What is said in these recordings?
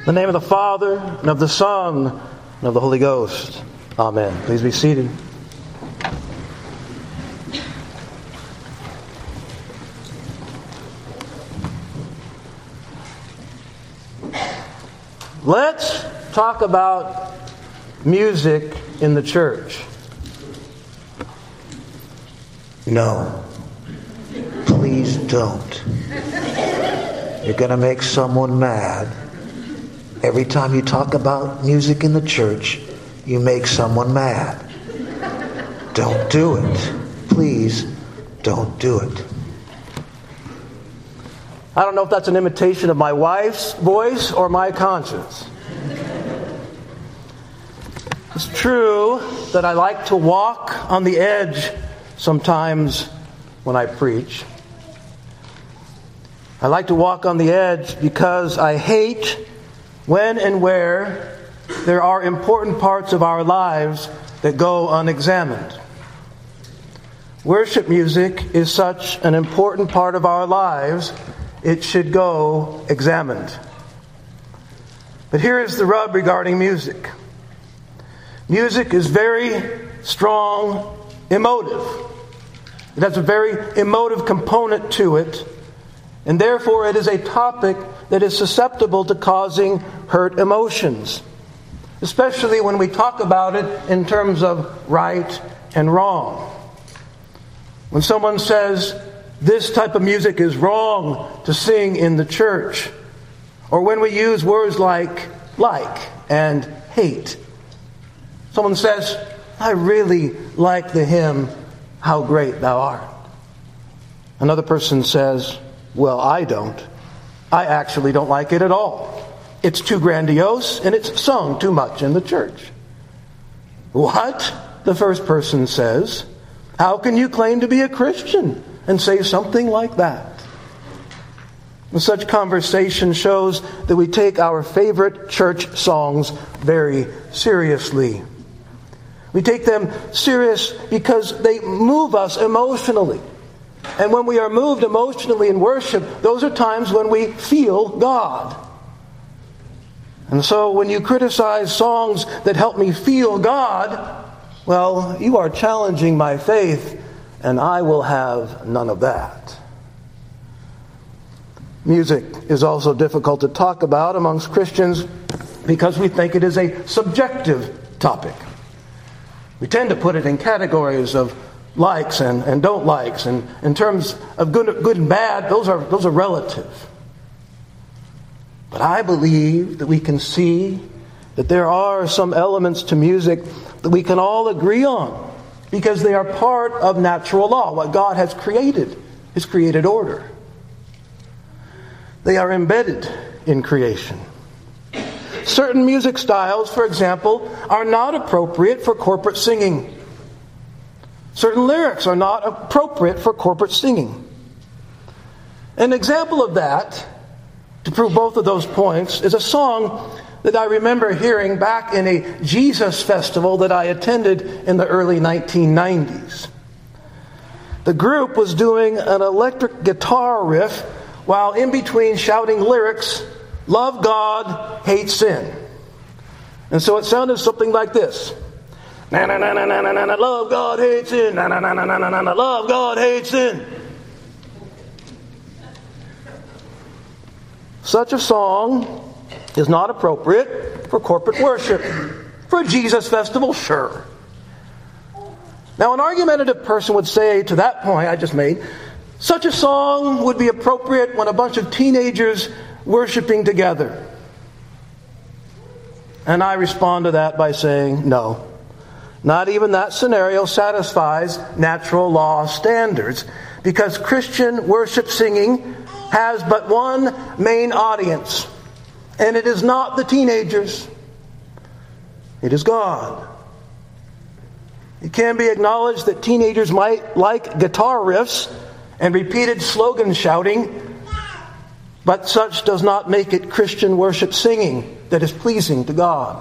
In the name of the Father, and of the Son, and of the Holy Ghost. Amen. Please be seated. Let's talk about music in the church. No. Please don't. You're going to make someone mad. Every time you talk about music in the church, you make someone mad. Don't do it. Please don't do it. I don't know if that's an imitation of my wife's voice or my conscience. It's true that I like to walk on the edge sometimes when I preach. I like to walk on the edge because I hate when and where there are important parts of our lives that go unexamined. Worship music is such an important part of our lives, it should go examined. But here is the rub regarding music. Music is very strong, emotive. It has a very emotive component to it, and therefore it is a topic that is susceptible to causing hurt emotions, especially when we talk about it in terms of right and wrong. When someone says, this type of music is wrong to sing in the church, or when we use words like and hate. Someone says, I really like the hymn, How Great Thou Art. Another person says, well, I don't. I actually don't like it at all. It's too grandiose and it's sung too much in the church. What? The first person says. How can you claim to be a Christian and say something like that? And such conversation shows that we take our favorite church songs very seriously. We take them serious because they move us emotionally. And when we are moved emotionally in worship, those are times when we feel God. And so when you criticize songs that help me feel God, well, you are challenging my faith, and I will have none of that. Music is also difficult to talk about amongst Christians because we think it is a subjective topic. We tend to put it in categories of likes and don't likes, and in terms of good and bad, those are relative. But I believe that we can see that there are some elements to music that we can all agree on because they are part of natural law, what God has created, His created order. They are embedded in creation. Certain music styles, for example, are not appropriate for corporate singing. Certain lyrics are not appropriate for corporate singing. An example of that, to prove both of those points, is a song that I remember hearing back in a Jesus festival that I attended in the early 1990s. The group was doing an electric guitar riff while in between shouting lyrics, love God, hate sin. And so it sounded something like this. Na na na na na na na, love God, hate sin. Na na na na na na na, love God, hate sin. Such a song is not appropriate for corporate worship. For a Jesus festival, sure. Now, an argumentative person would say to that point I just made, such a song would be appropriate when a bunch of teenagers worshiping together. And I respond to that by saying, no. Not even that scenario satisfies natural law standards, because Christian worship singing has but one main audience, and it is not the teenagers. It is God. It can be acknowledged that teenagers might like guitar riffs and repeated slogan shouting, but such does not make it Christian worship singing that is pleasing to God.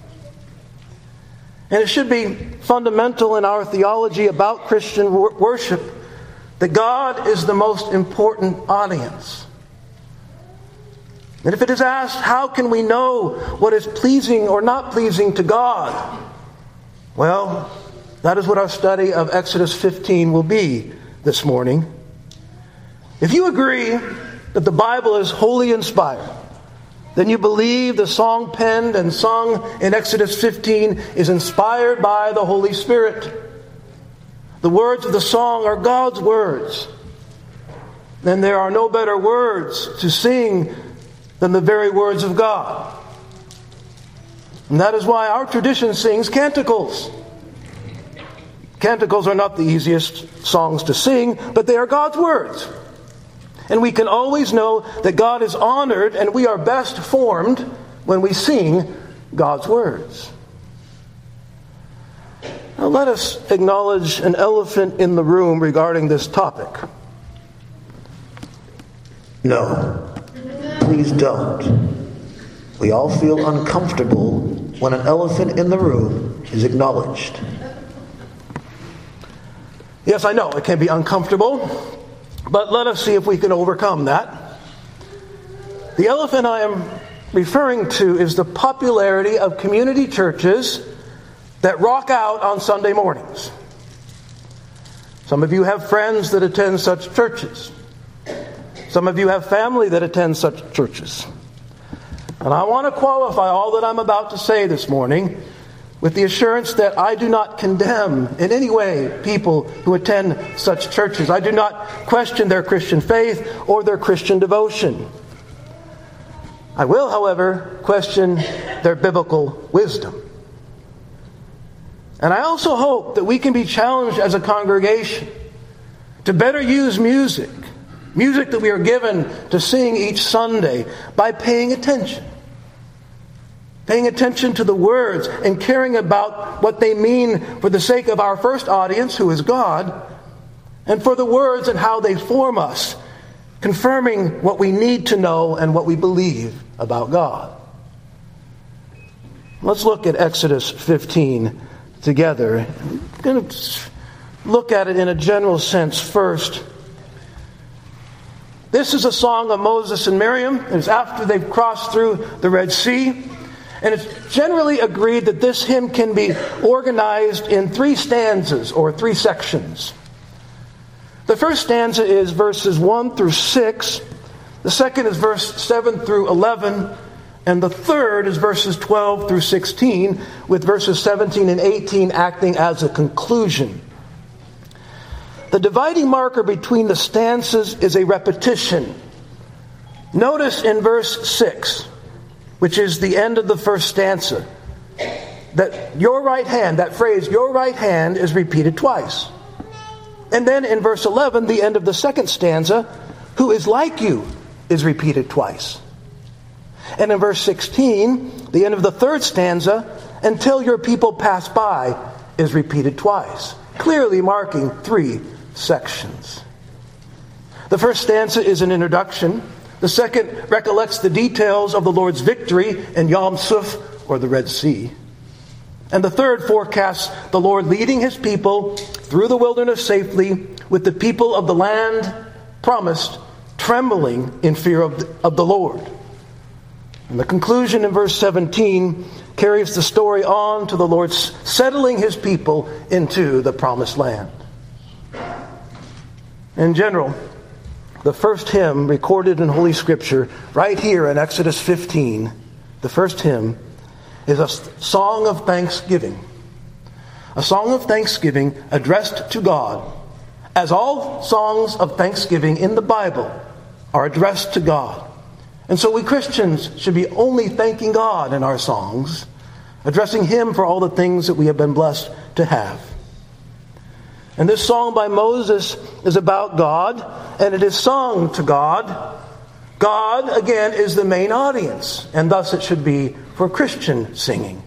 And it should be fundamental in our theology about Christian worship that God is the most important audience. And if it is asked, how can we know what is pleasing or not pleasing to God? Well, that is what our study of Exodus 15 will be this morning. If you agree that the Bible is wholly inspired, then you believe the song penned and sung in Exodus 15 is inspired by the Holy Spirit. The words of the song are God's words. Then there are no better words to sing than the very words of God. And that is why our tradition sings canticles. Canticles are not the easiest songs to sing, but they are God's words. And we can always know that God is honored and we are best formed when we sing God's words. Now let us acknowledge an elephant in the room regarding this topic. No, please don't. We all feel uncomfortable when an elephant in the room is acknowledged. Yes, I know, it can be uncomfortable. But let us see if we can overcome that. The elephant I am referring to is the popularity of community churches that rock out on Sunday mornings. Some of you have friends that attend such churches. Some of you have family that attend such churches. And I want to qualify all that I'm about to say this morning with the assurance that I do not condemn in any way people who attend such churches. I do not question their Christian faith or their Christian devotion. I will, however, question their biblical wisdom. And I also hope that we can be challenged as a congregation to better use music that we are given to sing each Sunday, by paying attention. Paying attention to the words and caring about what they mean for the sake of our first audience, who is God, and for the words and how they form us, confirming what we need to know and what we believe about God. Let's look at Exodus 15 together. We're going to look at it in a general sense first. This is a song of Moses and Miriam. It's after they've crossed through the Red Sea. And it's generally agreed that this hymn can be organized in 3 stanzas or 3 sections. The first stanza is verses 1 through 6. The second is verse 7 through 11. And the third is verses 12 through 16, with verses 17 and 18 acting as a conclusion. The dividing marker between the stanzas is a repetition. Notice in verse 6, which is the end of the first stanza, that your right hand, that phrase, your right hand, is repeated twice. And then in verse 11, the end of the second stanza, who is like you, is repeated twice. And in verse 16, the end of the third stanza, until your people pass by, is repeated twice, clearly marking 3 sections. The first stanza is an introduction. The second recollects the details of the Lord's victory in Yom Suf, or the Red Sea. And the third forecasts the Lord leading His people through the wilderness safely, with the people of the land promised trembling in fear of the Lord. And the conclusion in verse 17 carries the story on to the Lord settling His people into the promised land. In general, the first hymn recorded in Holy Scripture, right here in Exodus 15, the first hymn, is a song of thanksgiving. A song of thanksgiving addressed to God, as all songs of thanksgiving in the Bible are addressed to God. And so we Christians should be only thanking God in our songs, addressing Him for all the things that we have been blessed to have. And this song by Moses is about God, and it is sung to God. God, again, is the main audience, and thus it should be for Christian singing.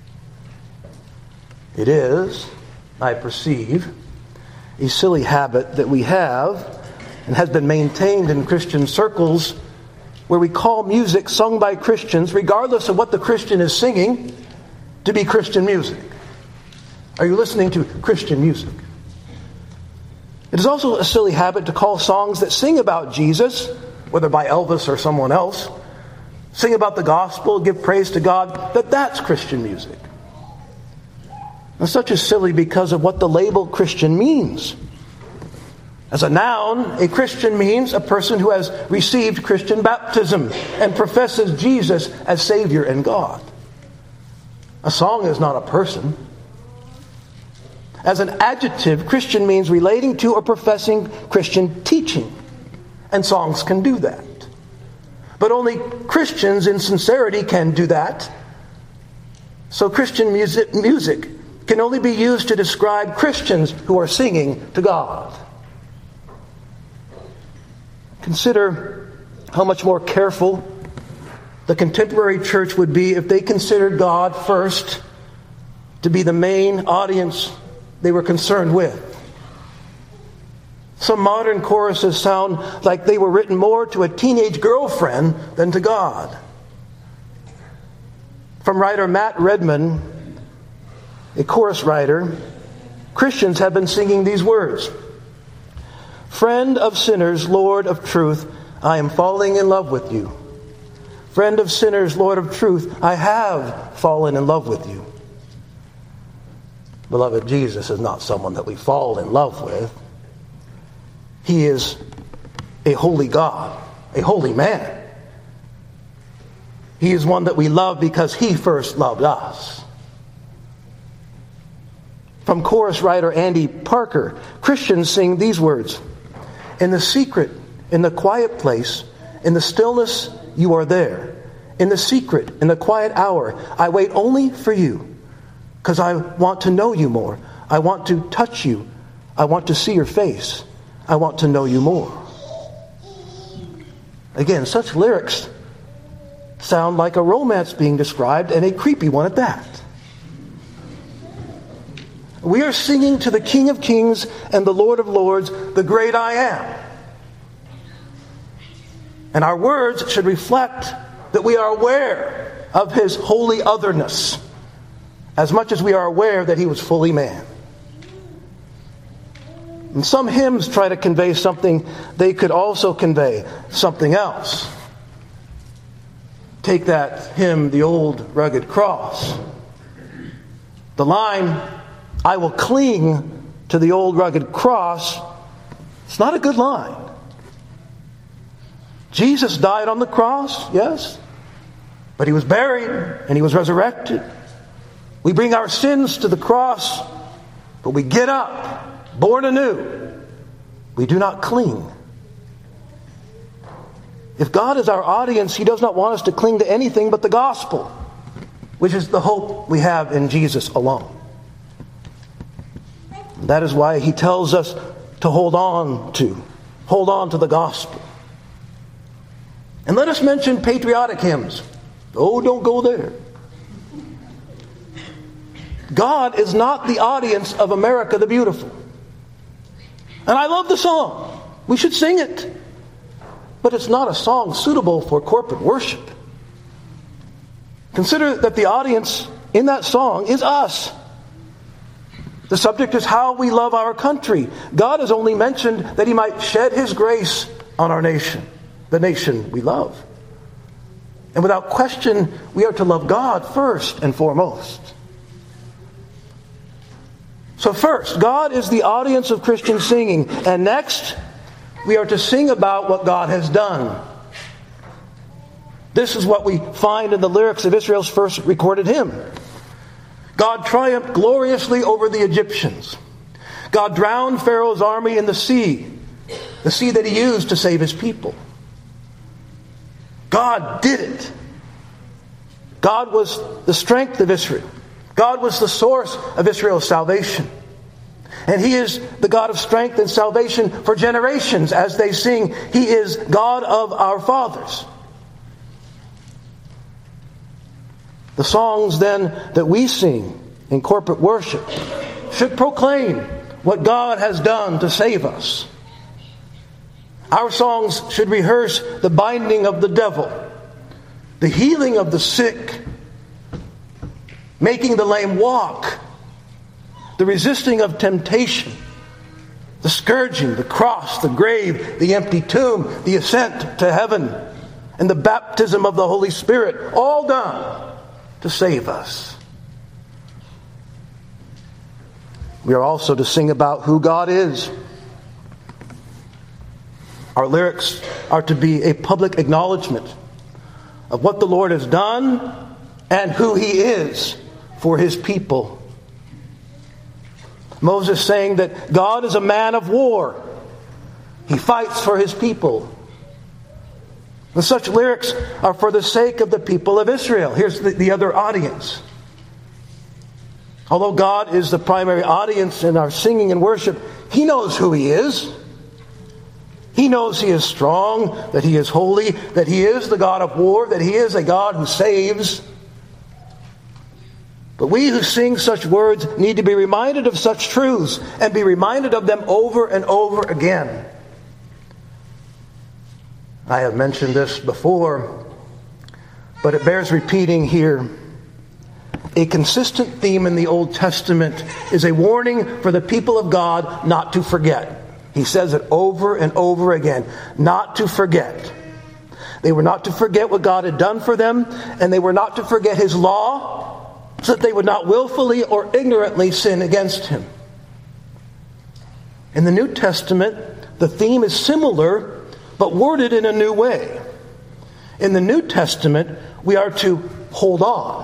It is, I perceive, a silly habit that we have and has been maintained in Christian circles, where we call music sung by Christians, regardless of what the Christian is singing, to be Christian music. Are you listening to Christian music? It is also a silly habit to call songs that sing about Jesus, whether by Elvis or someone else, sing about the gospel, give praise to God, that's Christian music. And such is silly because of what the label Christian means. As a noun, a Christian means a person who has received Christian baptism and professes Jesus as Savior and God. A song is not a person. As an adjective, Christian means relating to or professing Christian teaching. And songs can do that. But only Christians in sincerity can do that. So Christian music can only be used to describe Christians who are singing to God. Consider how much more careful the contemporary church would be if they considered God first to be the main audience they were concerned with. Some modern choruses sound like they were written more to a teenage girlfriend than to God. From writer Matt Redman, a chorus writer, Christians have been singing these words. Friend of sinners, Lord of truth, I am falling in love with you. Friend of sinners, Lord of truth, I have fallen in love with you. Beloved, Jesus is not someone that we fall in love with. He is a holy God, a holy man. He is one that we love because He first loved us. From chorus writer Andy Parker, Christians sing these words. In the secret, in the quiet place, in the stillness, you are there. In the secret, in the quiet hour, I wait only for you, because I want to know you more. I want to touch you. I want to see your face. I want to know you more. Again, such lyrics sound like a romance being described, and a creepy one at that. We are singing to the King of Kings and the Lord of Lords, the great I am. And our words should reflect that we are aware of His holy otherness, as much as we are aware that He was fully man. And some hymns try to convey something, they could also convey something else. Take that hymn, The Old Rugged Cross. The line, I will cling to the old rugged cross, it's not a good line. Jesus died on the cross, yes, but He was buried and He was resurrected. We bring our sins to the cross, but we get up, born anew. We do not cling. If God is our audience, He does not want us to cling to anything but the gospel, which is the hope we have in Jesus alone. That is why He tells us to hold on to the gospel. And let us mention patriotic hymns. Oh, don't go there. God is not the audience of America the Beautiful. And I love the song. We should sing it. But it's not a song suitable for corporate worship. Consider that the audience in that song is us. The subject is how we love our country. God has only mentioned that He might shed His grace on our nation, the nation we love. And without question, we are to love God first and foremost. So first, God is the audience of Christian singing. And next, we are to sing about what God has done. This is what we find in the lyrics of Israel's first recorded hymn. God triumphed gloriously over the Egyptians. God drowned Pharaoh's army in the sea that He used to save His people. God did it. God was the strength of Israel. God was the source of Israel's salvation. And He is the God of strength and salvation for generations as they sing, He is God of our fathers. The songs then that we sing in corporate worship should proclaim what God has done to save us. Our songs should rehearse the binding of the devil, the healing of the sick, making the lame walk, the resisting of temptation, the scourging, the cross, the grave, the empty tomb, the ascent to heaven, and the baptism of the Holy Spirit, all done to save us. We are also to sing about who God is. Our lyrics are to be a public acknowledgement of what the Lord has done and who He is for His people. Moses saying that God is a man of war. He fights for His people. And such lyrics are for the sake of the people of Israel. Here's the other audience. Although God is the primary audience in our singing and worship, He knows who He is. He knows He is strong, that He is holy, that He is the God of war, that He is a God who saves. But we who sing such words need to be reminded of such truths and be reminded of them over and over again. I have mentioned this before, but it bears repeating here. A consistent theme in the Old Testament is a warning for the people of God not to forget. He says it over and over again, not to forget. They were not to forget what God had done for them, and they were not to forget His law, so that they would not willfully or ignorantly sin against Him. In the New Testament, the theme is similar, but worded in a new way. In the New Testament, we are to hold on.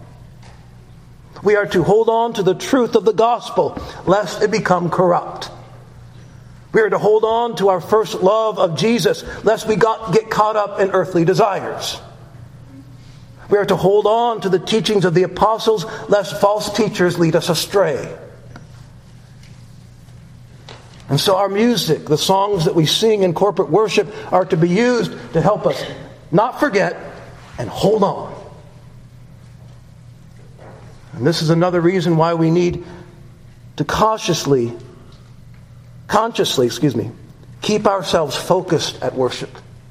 We are to hold on to the truth of the gospel, lest it become corrupt. We are to hold on to our first love of Jesus, lest we get caught up in earthly desires. We are to hold on to the teachings of the apostles, lest false teachers lead us astray. And so our music, the songs that we sing in corporate worship, are to be used to help us not forget and hold on. And this is another reason why we need to consciously, keep ourselves focused at worship.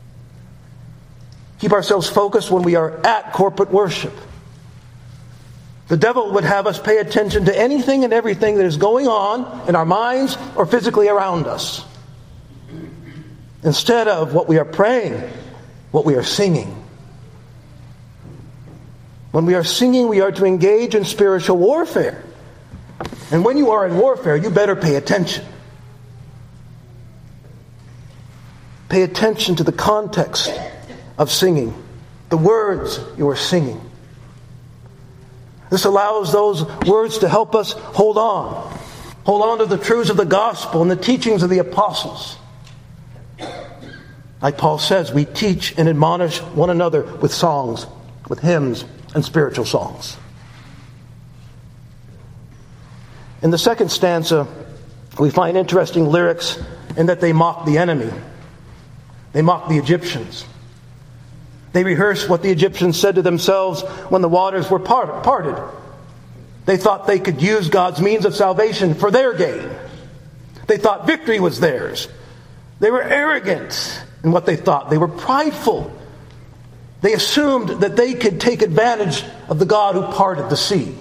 Keep ourselves focused when we are at corporate worship. The devil would have us pay attention to anything and everything that is going on in our minds or physically around us, instead of what we are praying, what we are singing. When we are singing, we are to engage in spiritual warfare. And when you are in warfare, you better pay attention. Pay attention to the context of singing, the words you are singing. This allows those words to help us hold on. Hold on to the truths of the gospel and the teachings of the apostles. Like Paul says, we teach and admonish one another with songs, with hymns, and spiritual songs. In the second stanza, we find interesting lyrics in that they mock the enemy. They mock the Egyptians. They rehearse what the Egyptians said to themselves when the waters were parted. They thought they could use God's means of salvation for their gain. They thought victory was theirs. They were arrogant in what they thought. They were prideful. They assumed that they could take advantage of the God who parted the sea.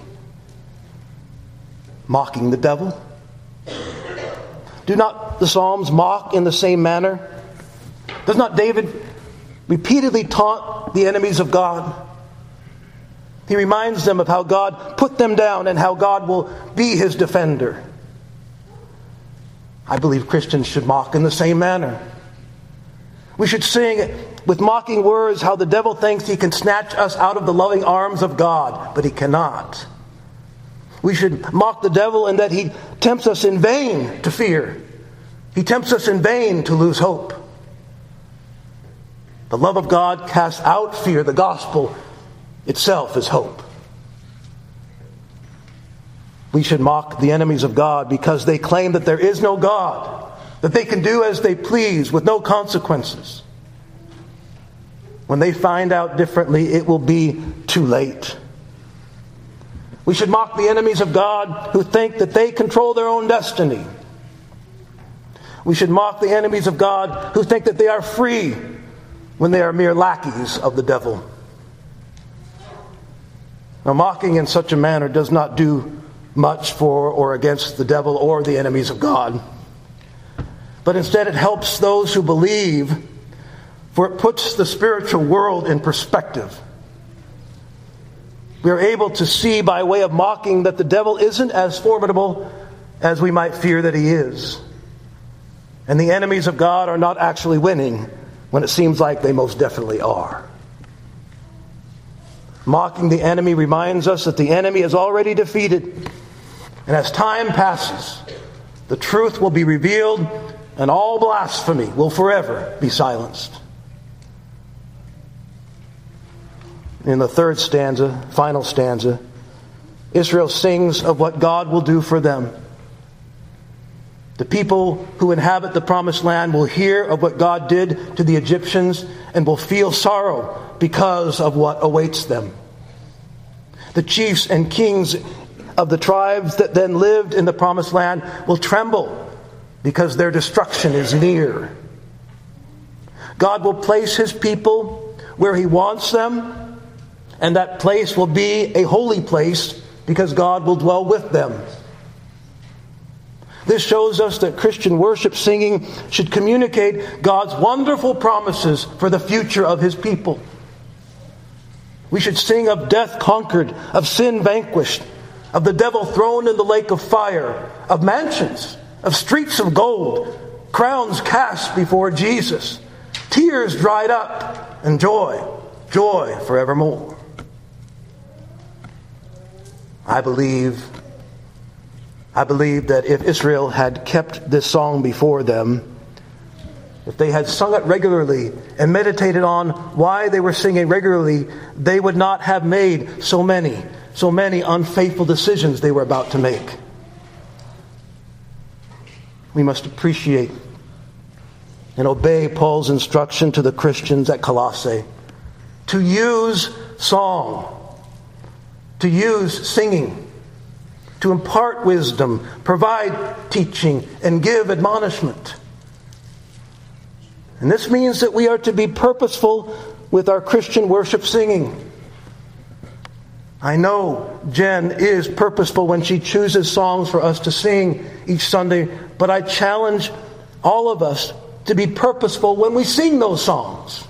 Mocking the devil. Do not the Psalms mock in the same manner? Does not David repeatedly taunt the enemies of God? He reminds them of how God put them down and how God will be his defender. I believe Christians should mock in the same manner. We should sing with mocking words how the devil thinks he can snatch us out of the loving arms of God, but he cannot. We should mock the devil in that he tempts us in vain to fear. He tempts us in vain to lose hope. The love of God casts out fear. The gospel itself is hope. We should mock the enemies of God because they claim that there is no God, that they can do as they please with no consequences. When they find out differently, it will be too late. We should mock the enemies of God who think that they control their own destiny. We should mock the enemies of God who think that they are free when they are mere lackeys of the devil. Now, mocking in such a manner does not do much for or against the devil or the enemies of God. But instead it helps those who believe for it puts the spiritual world in perspective. We are able to see by way of mocking that the devil isn't as formidable as we might fear that he is. And the enemies of God are not actually winning when it seems like they most definitely are. Mocking the enemy reminds us that the enemy is already defeated. And as time passes, the truth will be revealed and all blasphemy will forever be silenced. In the third stanza, final stanza, Israel sings of what God will do for them. The people who inhabit the promised land will hear of what God did to the Egyptians and will feel sorrow because of what awaits them. The chiefs and kings of the tribes that then lived in the promised land will tremble because their destruction is near. God will place His people where He wants them, and that place will be a holy place because God will dwell with them. This shows us that Christian worship singing should communicate God's wonderful promises for the future of His people. We should sing of death conquered, of sin vanquished, of the devil thrown in the lake of fire, of mansions, of streets of gold, crowns cast before Jesus, tears dried up, and joy, joy forevermore. I believe that if Israel had kept this song before them, if they had sung it regularly and meditated on why they were singing regularly, they would not have made so many unfaithful decisions they were about to make. We must appreciate and obey Paul's instruction to the Christians at Colossae to use song, to use singing, to impart wisdom, provide teaching, and give admonishment. And this means that we are to be purposeful with our Christian worship singing. I know Jen is purposeful when she chooses songs for us to sing each Sunday, but I challenge all of us to be purposeful when we sing those songs.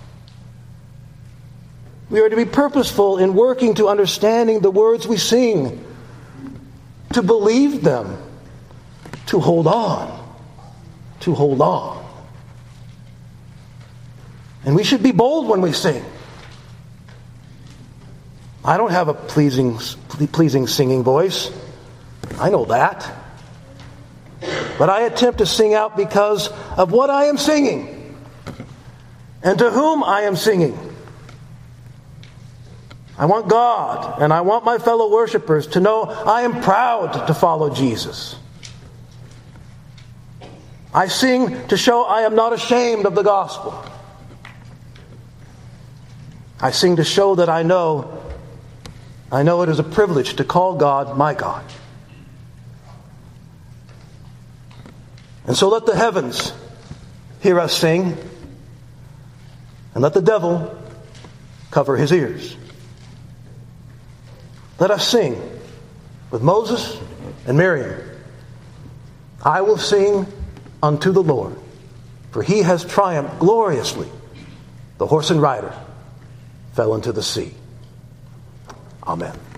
We are to be purposeful in working to understanding the words we sing, to believe them, to hold on, to hold on. And we should be bold when we sing. I don't have a pleasing singing voice. I know that. But I attempt to sing out because of what I am singing and to whom I am singing. I want God and I want my fellow worshipers to know I am proud to follow Jesus. I sing to show I am not ashamed of the gospel. I sing to show that I know it is a privilege to call God my God. And so let the heavens hear us sing, and let the devil cover his ears. Let us sing with Moses and Miriam. I will sing unto the Lord, for He has triumphed gloriously. The horse and rider fell into the sea. Amen.